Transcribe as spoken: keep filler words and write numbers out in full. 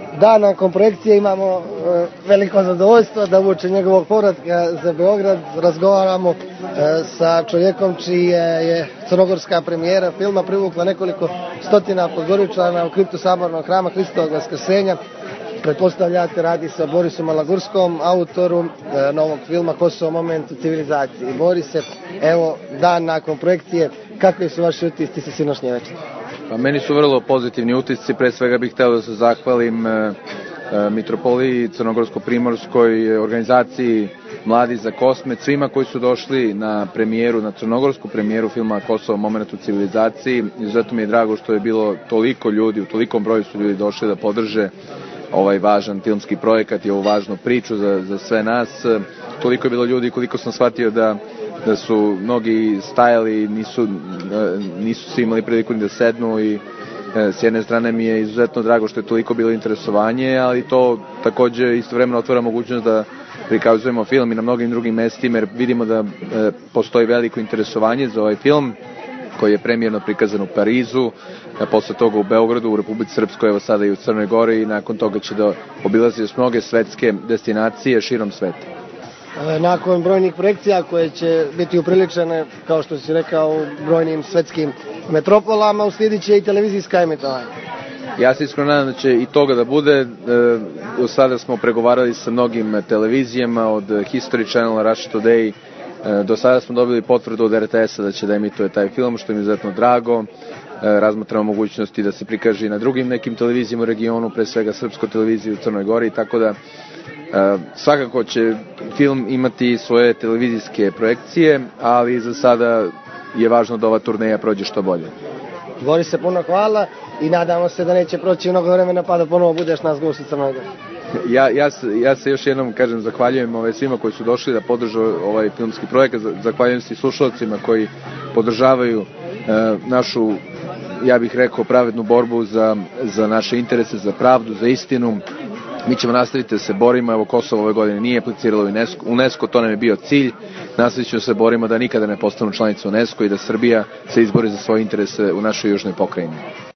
Da, nakon projekcije imamo veliko zadovoljstvo da uoči njegovog povratka za Beograd razgovaramo sa čovjekom čija je crnogorska premijera filma privukla nekoliko stotina Podgoričana u kriptu Sabornog hrama Hristovog Vaskrsenja. Pretpostavljate, radi se o Borisu Malagurskom, autoru novog filma Kosovo, moment u civilizaciji. Borise, evo dan nakon projekcije, kakvi su vaši utisci sa sinošnje večeri? Pa meni su vrlo pozitivni utisci, pre svega bih hteo da se zahvalim e, e, Mitropoliji Crnogorsko-Primorskoj, organizaciji Mladi za Kosmet, svima koji su došli na premijeru, na crnogorsku premijeru filma Kosovo, moment u civilizaciji. Izuzetno mi je drago što je bilo toliko ljudi, u tolikom broju su ljudi došli da podrže ovaj važan filmski projekat i ovu važnu priču za, za sve nas. Toliko je bilo ljudi koliko sam shvatio da da su mnogi stajali, nisu, nisu svi imali priliku ni da sednu i s jedne strane mi je izuzetno drago što je toliko bilo interesovanje, ali to takođe istovremeno otvara mogućnost da prikazujemo film i na mnogim drugim mestima, jer vidimo da postoji veliko interesovanje za ovaj film koji je premijerno prikazan u Parizu, posle toga u Beogradu, u Republici Srpskoj, evo sada i u Crnoj Gori, i nakon toga će da obilazi još mnoge svetske destinacije širom sveta. Nakon brojnih projekcija koje će biti upriličene, kao što si rekao, u brojnim svetskim metropolama, uslijedit će i televizijska emitovanja. Ja se iskreno nadam da će i toga da bude. Do sada smo pregovarali sa mnogim televizijama, od History Channel, Russia Today. Do sada smo dobili potvrdu od R T S-a da će da emituje taj film, što mi je izuzetno drago. Razmatramo mogućnosti da se prikaže i na drugim nekim televizijama u regionu, pre svega Srpskoj televiziji u Crnoj Gori, tako da Uh, svakako će film imati svoje televizijske projekcije, ali za sada je važno da ova turneja prođe što bolje. Borise, puno hvala i nadamo se da neće proći mnogo vremena pa da ponovo budeš nas gost u Crnoj Gori. Ja, ja, ja se još jednom kažem, zahvaljujem ove svima koji su došli da podržu ovaj filmski projekat, zahvaljujem se i slušalcima koji podržavaju uh, našu, ja bih rekao, pravednu borbu za, za naše interese, za pravdu, za istinu. Mi ćemo nastaviti da se borimo, evo Kosovo ove godine nije apliciralo u UNESCO, UNESCO, to nam je bio cilj, nastavit ćemo se borimo da nikada ne postanu članica UNESCO i da Srbija se izbori za svoje interese u našoj južnoj pokrajini.